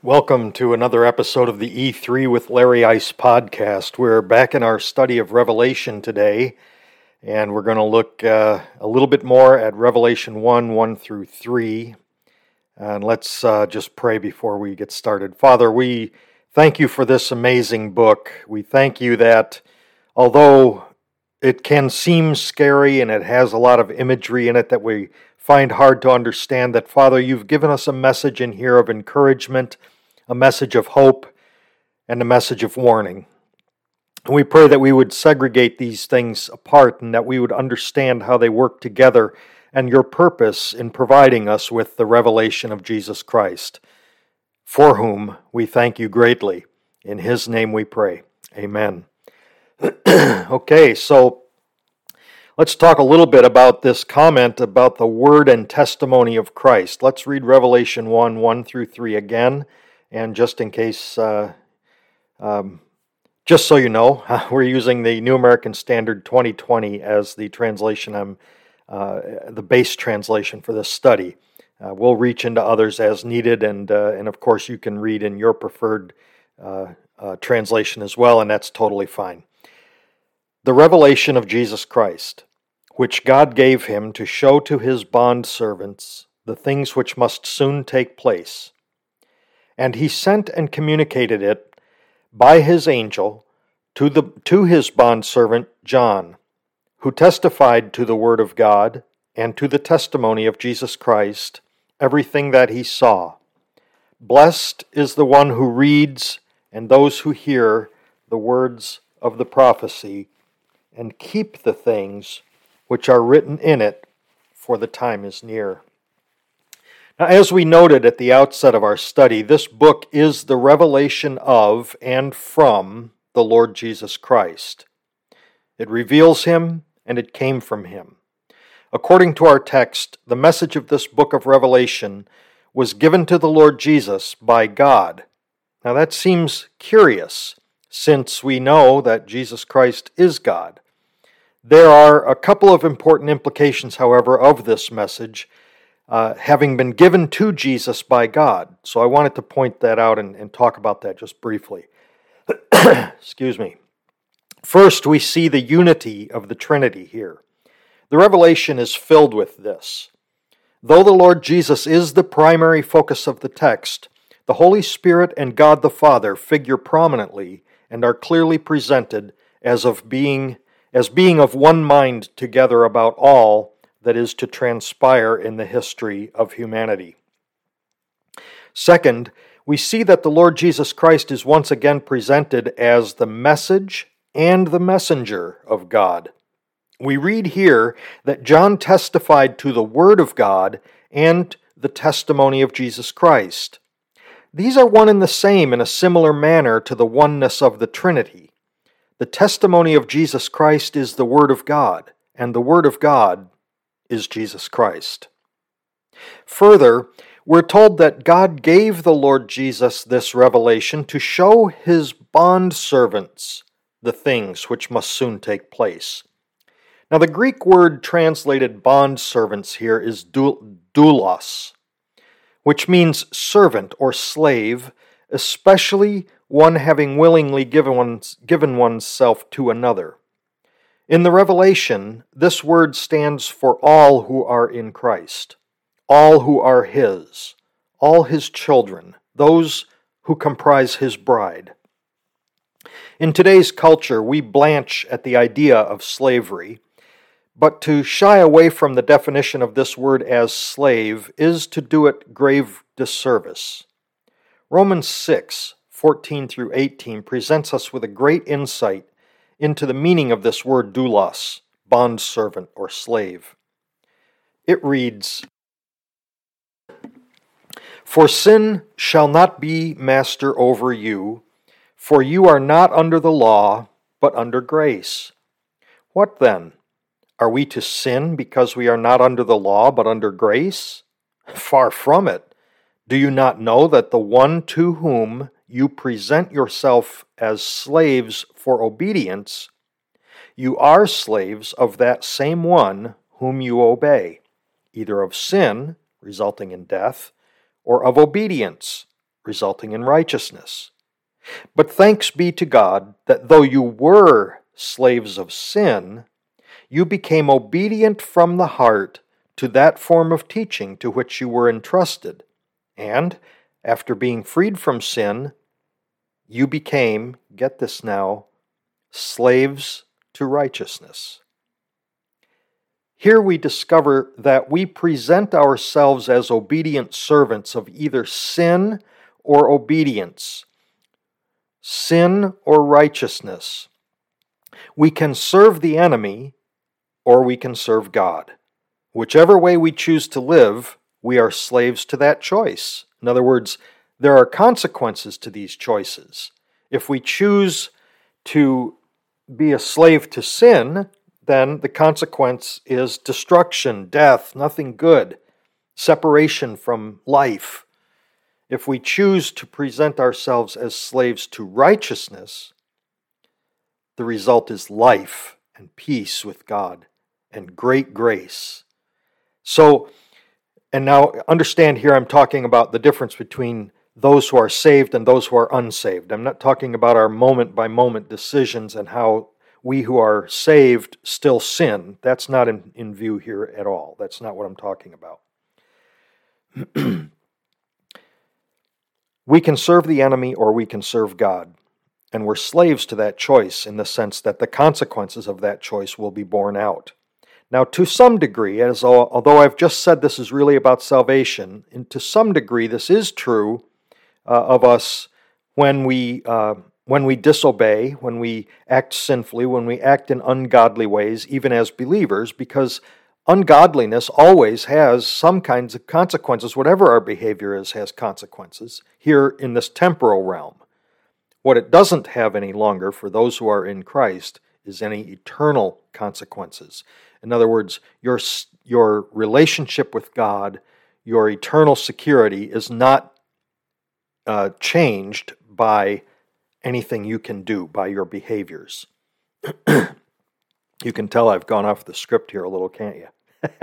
Welcome to another episode of the E3 with Larry Ice podcast. We're back in our study of Revelation today, and we're going to look a little bit more at Revelation 1 through 3. And let's just pray before we get started. Father, we thank you for this amazing book. We thank you that although it can seem scary and it has a lot of imagery in it that we find hard to understand, that, Father, you've given us a message in here of encouragement, a message of hope, and a message of warning. And we pray that we would segregate these things apart and that we would understand how they work together and your purpose in providing us with the revelation of Jesus Christ, for whom we thank you greatly. In his name we pray. Amen. Okay, so let's talk a little bit about this comment about the word and testimony of Christ. Let's read Revelation 1 through 3 again. And just in case, just so you know, we're using the New American Standard 2020 as the translation, the base translation for this study. We'll reach into others as needed, and of course you can read in your preferred translation as well, and that's totally fine. The revelation of Jesus Christ, which God gave him to show to his bondservants the things which must soon take place. And he sent and communicated it by his angel to his bondservant John, who testified to the word of God and to the testimony of Jesus Christ, everything that he saw. Blessed is the one who reads and those who hear the words of the prophecy and keep the things which are written in it, for the time is near. Now, as we noted at the outset of our study, this book is the revelation of and from the Lord Jesus Christ. It reveals him, and it came from him. According to our text, the message of this book of Revelation was given to the Lord Jesus by God. Now, that seems curious, since we know that Jesus Christ is God. There are a couple of important implications, however, of this message, having been given to Jesus by God. So I wanted to point that out and talk about that just briefly. Excuse me. First, we see the unity of the Trinity here. The revelation is filled with this. Though the Lord Jesus is the primary focus of the text, the Holy Spirit and God the Father figure prominently and are clearly presented as being of one mind together about all that is to transpire in the history of humanity. Second, we see that the Lord Jesus Christ is once again presented as the message and the messenger of God. We read here that John testified to the Word of God and the testimony of Jesus Christ. These are one and the same in a similar manner to the oneness of the Trinity. The testimony of Jesus Christ is the Word of God, and the Word of God is Jesus Christ. Further, we're told that God gave the Lord Jesus this revelation to show his bondservants the things which must soon take place. Now, the Greek word translated bondservants here is doulos, which means servant or slave, especially one having willingly given oneself to another. In the Revelation, this word stands for all who are in Christ, all who are his, all his children, those who comprise his bride. In today's culture, we blanch at the idea of slavery, but to shy away from the definition of this word as slave is to do it grave disservice. Romans 6:14 through 18 presents us with a great insight into the meaning of this word doulos, bondservant or slave. It reads, "For sin shall not be master over you, for you are not under the law, but under grace. What then? Are we to sin because we are not under the law, but under grace? Far from it. Do you not know that the one to whom you present yourself as slaves for obedience, you are slaves of that same one whom you obey, either of sin, resulting in death, or of obedience, resulting in righteousness. But thanks be to God that though you were slaves of sin, you became obedient from the heart to that form of teaching to which you were entrusted, and, after being freed from sin, you became, get this now, slaves to righteousness. Here we discover that we present ourselves as obedient servants of either sin or obedience, sin or righteousness. We can serve the enemy or we can serve God. Whichever way we choose to live, we are slaves to that choice. In other words, there are consequences to these choices. If we choose to be a slave to sin, then the consequence is destruction, death, nothing good, separation from life. If we choose to present ourselves as slaves to righteousness, the result is life and peace with God and great grace. So, and now understand here I'm talking about the difference between those who are saved and those who are unsaved. I'm not talking about our moment-by-moment decisions and how we who are saved still sin. That's not in view here at all. That's not what I'm talking about. We can serve the enemy or we can serve God. And we're slaves to that choice in the sense that the consequences of that choice will be borne out. Now, to some degree, although I've just said this is really about salvation, and to some degree this is true of us when we disobey, when we act sinfully, when we act in ungodly ways, even as believers, because ungodliness always has some kinds of consequences. Whatever our behavior is has consequences here in this temporal realm. What it doesn't have any longer for those who are in Christ is any eternal consequences. In other words, your relationship with God, your eternal security is not changed by anything you can do, by your behaviors. You can tell I've gone off the script here a little, can't you?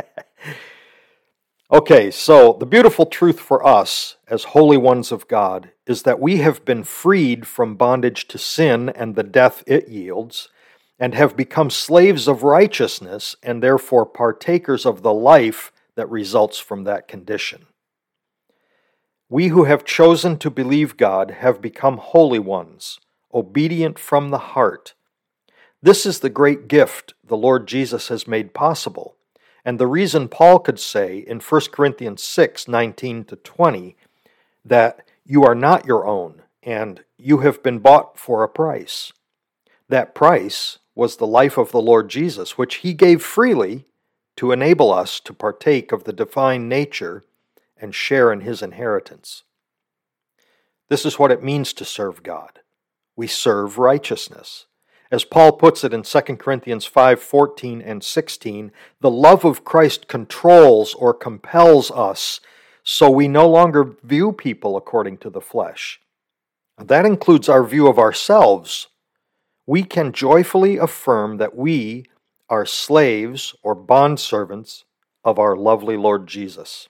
Okay, so the beautiful truth for us as holy ones of God is that we have been freed from bondage to sin and the death it yields, and have become slaves of righteousness and therefore partakers of the life that results from that condition. We who have chosen to believe God have become holy ones, obedient from the heart. This is the great gift the Lord Jesus has made possible, and the reason Paul could say in 1 Corinthians 6:19-20 that you are not your own and you have been bought for a price. That price was the life of the Lord Jesus, which he gave freely to enable us to partake of the divine nature and share in his inheritance. This is what it means to serve God. We serve righteousness. As Paul puts it in 2 Corinthians 5:14 and 16, the love of Christ controls or compels us, so we no longer view people according to the flesh. That includes our view of ourselves. We can joyfully affirm that we are slaves or bondservants of our lovely Lord Jesus.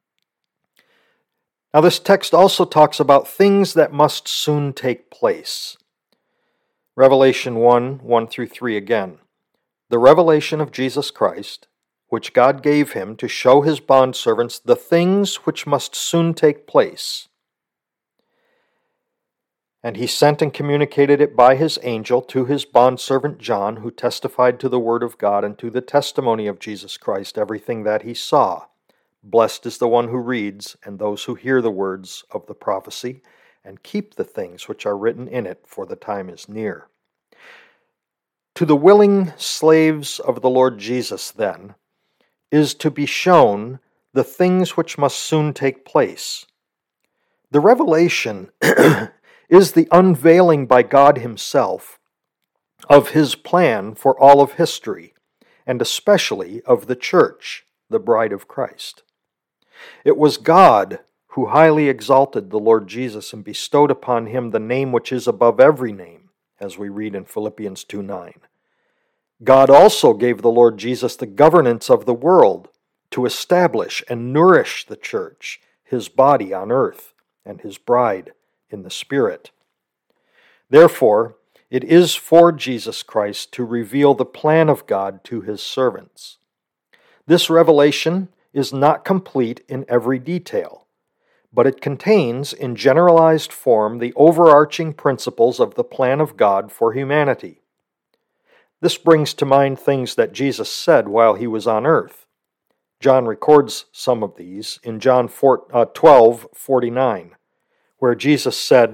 Now, this text also talks about things that must soon take place. Revelation 1:1-3 again. The revelation of Jesus Christ, which God gave him to show his bondservants the things which must soon take place. And he sent and communicated it by his angel to his bondservant John, who testified to the word of God and to the testimony of Jesus Christ, everything that he saw. Blessed is the one who reads, and those who hear the words of the prophecy, and keep the things which are written in it, for the time is near. To the willing slaves of the Lord Jesus, then, is to be shown the things which must soon take place. The revelation is the unveiling by God himself of his plan for all of history, and especially of the church, the bride of Christ. It was God who highly exalted the Lord Jesus and bestowed upon him the name which is above every name, as we read in Philippians 2:9. God also gave the Lord Jesus the governance of the world to establish and nourish the church, his body on earth, and his bride in the Spirit. Therefore, it is for Jesus Christ to reveal the plan of God to his servants. This revelation is not complete in every detail, but it contains in generalized form the overarching principles of the plan of God for humanity. This brings to mind things that Jesus said while he was on earth. John records some of these in John 12:49, where Jesus said,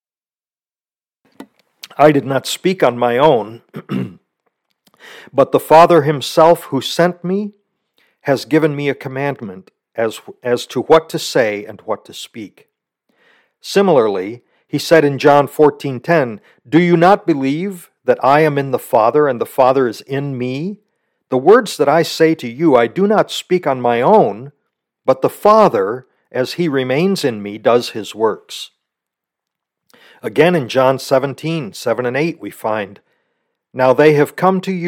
"I did not speak on my own, but the Father himself who sent me has given me a commandment as to what to say and what to speak." Similarly, he said in John 14:10, "Do you not believe that I am in the Father and the Father is in me? The words that I say to you I do not speak on my own, but the Father, as he remains in me, does his works." Again in John 17:7 and 8 we find, Now they have come to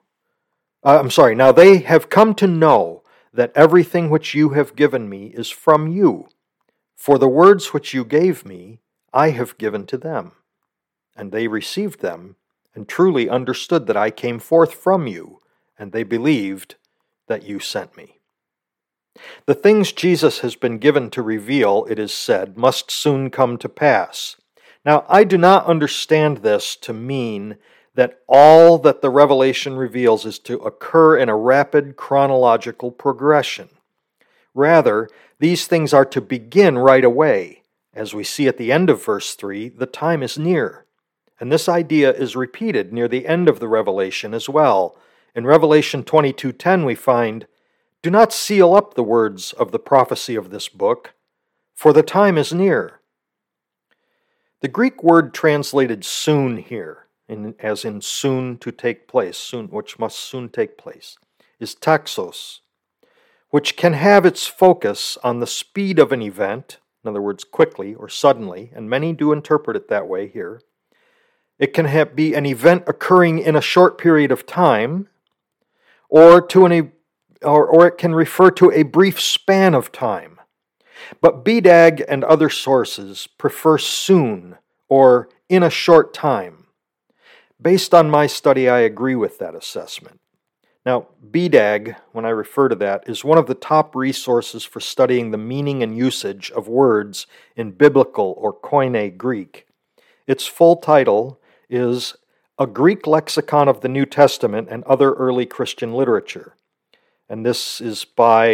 know that everything which you have given me is from you. For the words which you gave me, I have given to them. And they received them, and truly understood that I came forth from you, and they believed that you sent me. The things Jesus has been given to reveal, it is said, must soon come to pass. Now, I do not understand this to mean that all that the revelation reveals is to occur in a rapid chronological progression. Rather, these things are to begin right away. As we see at the end of verse 3, the time is near. And this idea is repeated near the end of the revelation as well. In Revelation 22:10 we find, "Do not seal up the words of the prophecy of this book, for the time is near." The Greek word translated soon here, as in soon to take place, soon, which must soon take place, is taxos, which can have its focus on the speed of an event, in other words, quickly or suddenly, and many do interpret it that way here. It can be an event occurring in a short period of time, or it can refer to a brief span of time. But BDAG and other sources prefer soon or in a short time. Based on my study, I agree with that assessment. Now, BDAG, when I refer to that, is one of the top resources for studying the meaning and usage of words in biblical or Koine Greek. Its full title is A Greek Lexicon of the New Testament and Other Early Christian Literature. And this is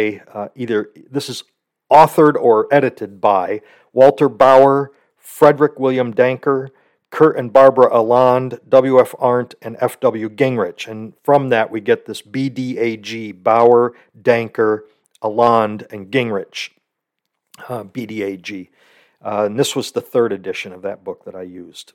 authored or edited by Walter Bauer, Frederick William Danker, Kurt and Barbara Aland, W.F. Arndt, and F.W. Gingrich. And from that we get this BDAG, Bauer, Danker, Aland, and Gingrich, BDAG. And this was the third edition of that book that I used.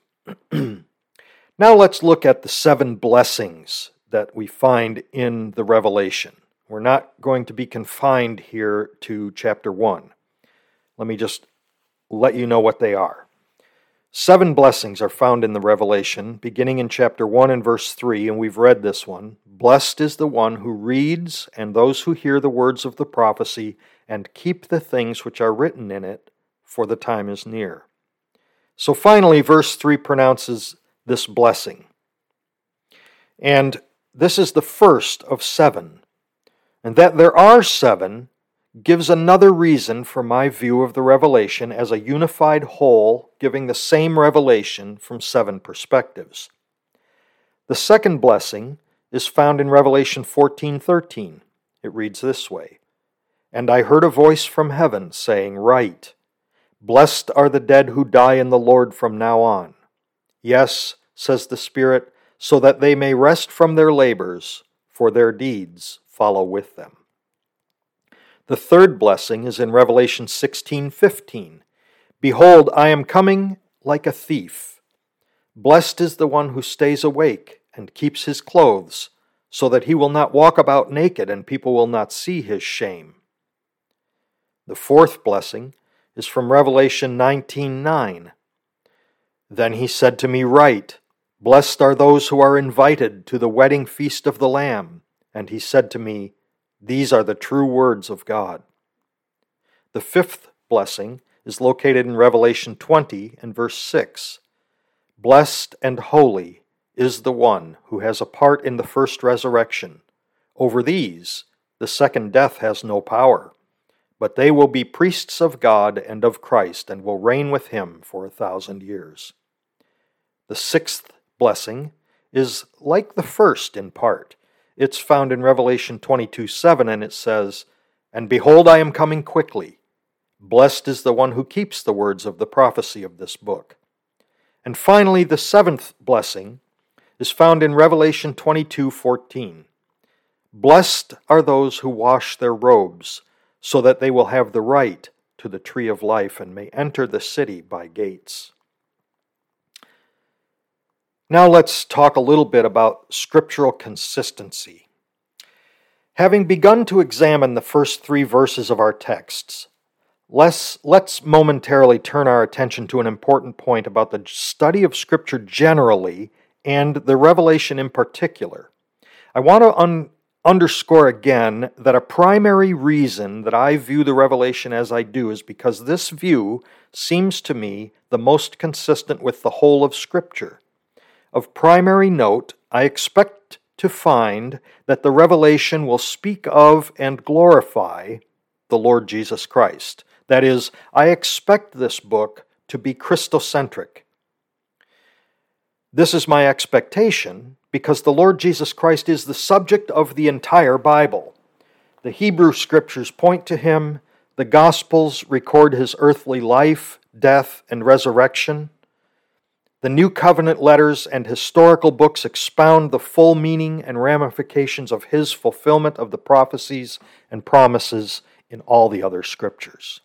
Now let's look at the 7 blessings that we find in the Revelation. We're not going to be confined here to chapter 1. Let me just let you know what they are. 7 blessings are found in the Revelation, beginning in chapter 1 and verse 3, and we've read this one. Blessed is the one who reads and those who hear the words of the prophecy and keep the things which are written in it, for the time is near. So finally, verse 3 pronounces this blessing. And this is the first of 7. And that there are 7 gives another reason for my view of the revelation as a unified whole, giving the same revelation from 7 perspectives. The second blessing is found in Revelation 14:13. It reads this way, "And I heard a voice from heaven saying, Write, Blessed are the dead who die in the Lord from now on. Yes, says the Spirit, so that they may rest from their labors, for their deeds follow with them." The third blessing is in Revelation 16:15. "Behold, I am coming like a thief. Blessed is the one who stays awake and keeps his clothes, so that he will not walk about naked and people will not see his shame." The fourth blessing is from Revelation 19:9. "Then he said to me, Write, Blessed are those who are invited to the wedding feast of the Lamb. And he said to me, These are the true words of God." The fifth blessing is located in Revelation 20 and verse 6. Blessed and holy is the one who has a part in the first resurrection. Over these, the second death has no power, but they will be priests of God and of Christ and will reign with him for 1,000 years. The sixth blessing is like the first in part. It's found in Revelation 22:7, and it says, And behold, I am coming quickly. Blessed is the one who keeps the words of the prophecy of this book. And finally, the seventh blessing is found in Revelation 22:14. Blessed are those who wash their robes, so that they will have the right to the tree of life and may enter the city by gates. Now let's talk a little bit about scriptural consistency. Having begun to examine the first 3 verses of our texts, let's momentarily turn our attention to an important point about the study of Scripture generally and the Revelation in particular. I want to underscore again that a primary reason that I view the Revelation as I do is because this view seems to me the most consistent with the whole of Scripture. Of primary note, I expect to find that the Revelation will speak of and glorify the Lord Jesus Christ. That is, I expect this book to be Christocentric. This is my expectation because the Lord Jesus Christ is the subject of the entire Bible. The Hebrew Scriptures point to him, the Gospels record his earthly life, death, and resurrection. The New Covenant letters and historical books expound the full meaning and ramifications of his fulfillment of the prophecies and promises in all the other Scriptures.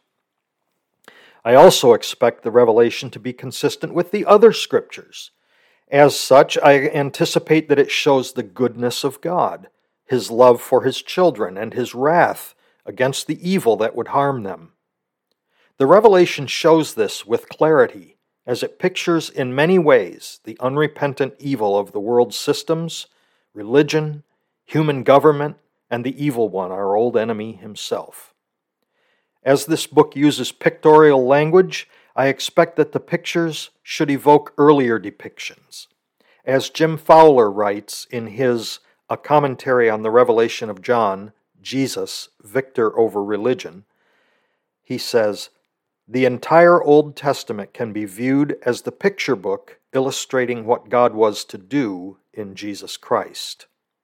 I also expect the Revelation to be consistent with the other Scriptures. As such, I anticipate that it shows the goodness of God, his love for his children, and his wrath against the evil that would harm them. The Revelation shows this with clarity, as it pictures in many ways the unrepentant evil of the world's systems, religion, human government, and the evil one, our old enemy himself. As this book uses pictorial language, I expect that the pictures should evoke earlier depictions. As Jim Fowler writes in his A Commentary on the Revelation of John, Jesus, Victor over Religion, he says, the entire Old Testament can be viewed as the picture book illustrating what God was to do in Jesus Christ.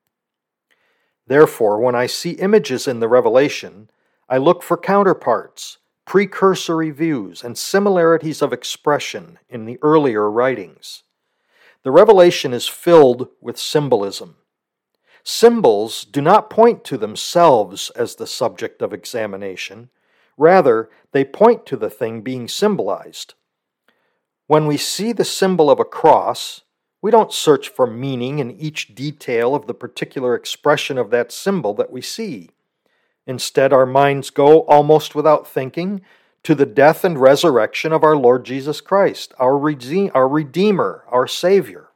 Therefore, when I see images in the Revelation, I look for counterparts, precursory views, and similarities of expression in the earlier writings. The Revelation is filled with symbolism. Symbols do not point to themselves as the subject of examination. Rather, they point to the thing being symbolized. When we see the symbol of a cross, we don't search for meaning in each detail of the particular expression of that symbol that we see. Instead, our minds go, almost without thinking, to the death and resurrection of our Lord Jesus Christ, our Redeemer, our Savior.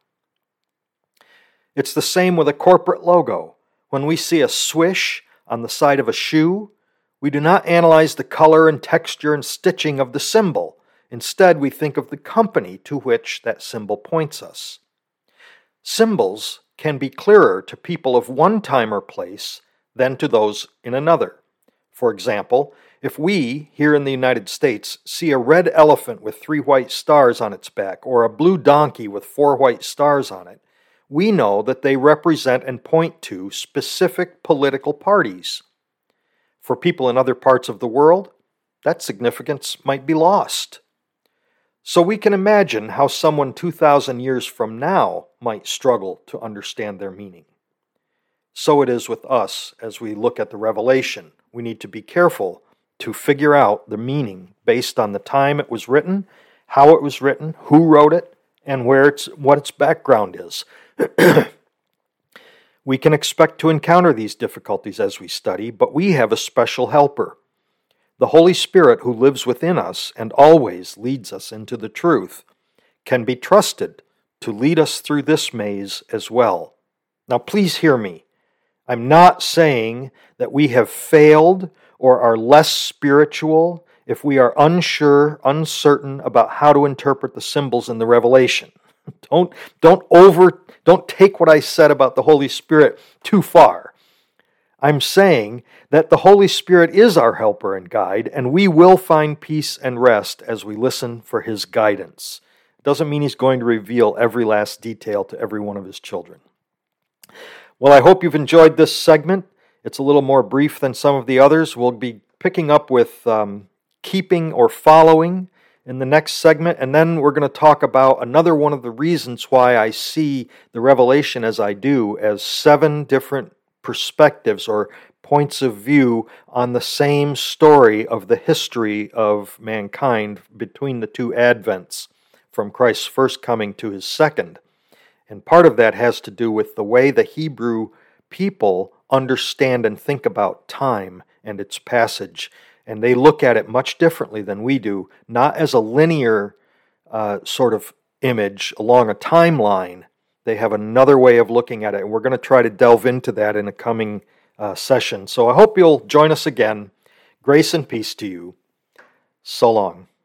It's the same with a corporate logo. When we see a swish on the side of a shoe, we do not analyze the color and texture and stitching of the symbol. Instead, we think of the company to which that symbol points us. Symbols can be clearer to people of one time or place than to those in another. For example, if we, here in the United States, see a red elephant with 3 white stars on its back or a blue donkey with 4 white stars on it, we know that they represent and point to specific political parties. For people in other parts of the world, that significance might be lost. So we can imagine how someone 2,000 years from now might struggle to understand their meaning. So it is with us as we look at the Revelation. We need to be careful to figure out the meaning based on the time it was written, how it was written, who wrote it, and what its background is. We can expect to encounter these difficulties as we study, but we have a special helper. The Holy Spirit, who lives within us and always leads us into the truth, can be trusted to lead us through this maze as well. Now please hear me. I'm not saying that we have failed or are less spiritual if we are unsure, uncertain about how to interpret the symbols in the Revelation. Don't take what I said about the Holy Spirit too far. I'm saying that the Holy Spirit is our helper and guide, and we will find peace and rest as we listen for His guidance. It doesn't mean He's going to reveal every last detail to every one of His children. Well, I hope you've enjoyed this segment. It's a little more brief than some of the others. We'll be picking up with keeping or following in the next segment, and then we're going to talk about another one of the reasons why I see the Revelation as I do, as 7 different perspectives or points of view on the same story of the history of mankind between the 2 advents, from Christ's first coming to His second. And part of that has to do with the way the Hebrew people understand and think about time and its passage. And they look at it much differently than we do, not as a linear sort of image along a timeline. They have another way of looking at it, and we're going to try to delve into that in a coming session. So I hope you'll join us again. Grace and peace to you. So long.